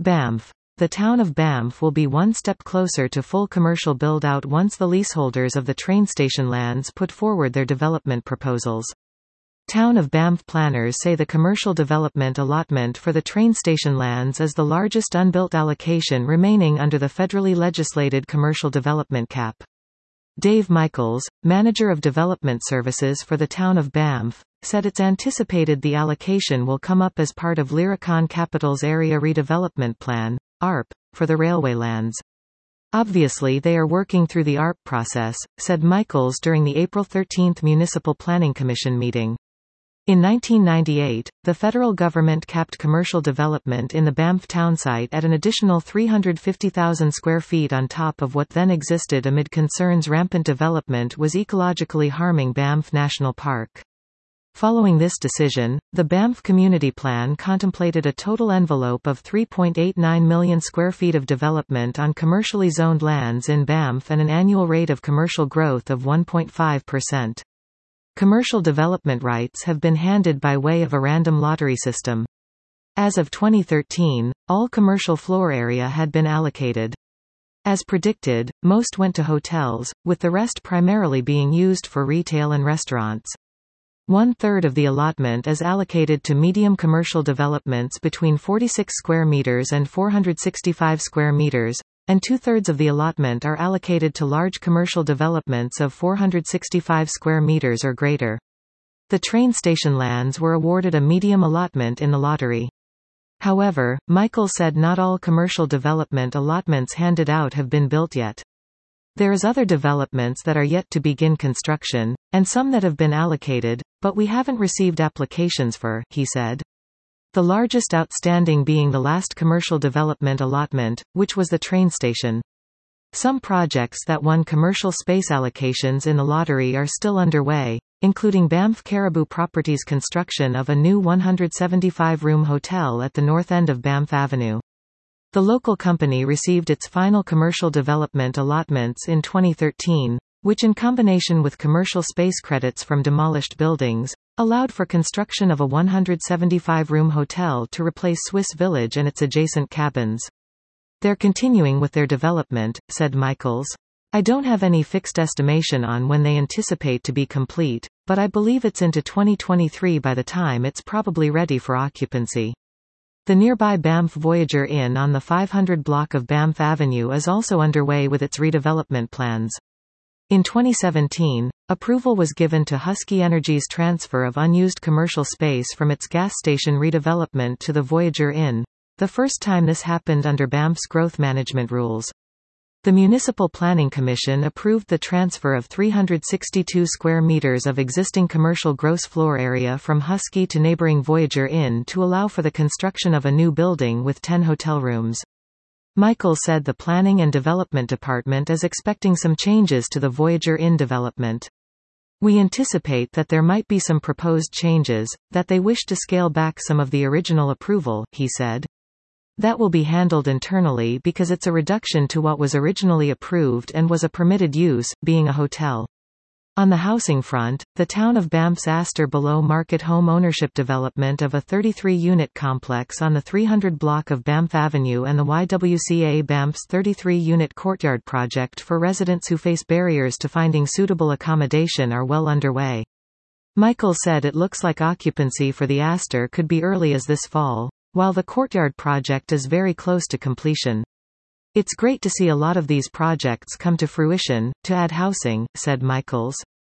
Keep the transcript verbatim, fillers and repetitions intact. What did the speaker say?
Banff. The town of Banff will be one step closer to full commercial build-out once the leaseholders of the train station lands put forward their development proposals. Town of Banff planners say the commercial development allotment for the train station lands is the largest unbuilt allocation remaining under the federally legislated commercial development cap. Dave Michaels, manager of development services for the town of Banff, said it's anticipated the allocation will come up as part of Lyricon Capital's Area Redevelopment Plan, A R P, for the railway lands. Obviously they are working through the A R P process, said Michaels during the April thirteenth Municipal Planning Commission meeting. In nineteen ninety-eight, the federal government capped commercial development in the Banff townsite at an additional three hundred fifty thousand square feet on top of what then existed amid concerns rampant development was ecologically harming Banff National Park. Following this decision, the Banff Community Plan contemplated a total envelope of three point eight nine million square feet of development on commercially zoned lands in Banff and an annual rate of commercial growth of one point five percent. Commercial development rights have been handed by way of a random lottery system. As of twenty thirteen, all commercial floor area had been allocated. As predicted, most went to hotels, with the rest primarily being used for retail and restaurants. One-third of the allotment is allocated to medium commercial developments between forty-six square meters and four hundred sixty-five square meters, and two-thirds of the allotment are allocated to large commercial developments of four hundred sixty-five square meters or greater. The train station lands were awarded a medium allotment in the lottery. However, Michael said not all commercial development allotments handed out have been built yet. There is other developments that are yet to begin construction, and some that have been allocated, but we haven't received applications for, he said. The largest outstanding being the last commercial development allotment, which was the train station. Some projects that won commercial space allocations in the lottery are still underway, including Banff Caribou Properties' construction of a new one hundred seventy-five room hotel at the north end of Banff Avenue. The local company received its final commercial development allotments in twenty thirteen, which in combination with commercial space credits from demolished buildings, allowed for construction of a one hundred seventy-five room hotel to replace Swiss Village and its adjacent cabins. They're continuing with their development, said Michaels. I don't have any fixed estimation on when they anticipate to be complete, but I believe it's into twenty twenty-three by the time it's probably ready for occupancy. The nearby Banff Voyager Inn on the five hundred block of Banff Avenue is also underway with its redevelopment plans. In twenty seventeen, approval was given to Husky Energy's transfer of unused commercial space from its gas station redevelopment to the Voyager Inn, the first time this happened under Banff's growth management rules. The Municipal Planning Commission approved the transfer of three hundred sixty-two square meters of existing commercial gross floor area from Husky to neighboring Voyager Inn to allow for the construction of a new building with ten hotel rooms. Michael said the Planning and Development Department is expecting some changes to the Voyager Inn development. We anticipate that there might be some proposed changes, that they wish to scale back some of the original approval, he said. That will be handled internally because it's a reduction to what was originally approved and was a permitted use, being a hotel. On the housing front, the town of Banff's Astor below market home ownership development of a thirty-three unit complex on the three hundred block of Banff Avenue and the Y W C A Banff's thirty-three unit courtyard project for residents who face barriers to finding suitable accommodation are well underway. Michael said it looks like occupancy for the Astor could be early as this fall, while the courtyard project is very close to completion. It's great to see a lot of these projects come to fruition, to add housing, said Michaels.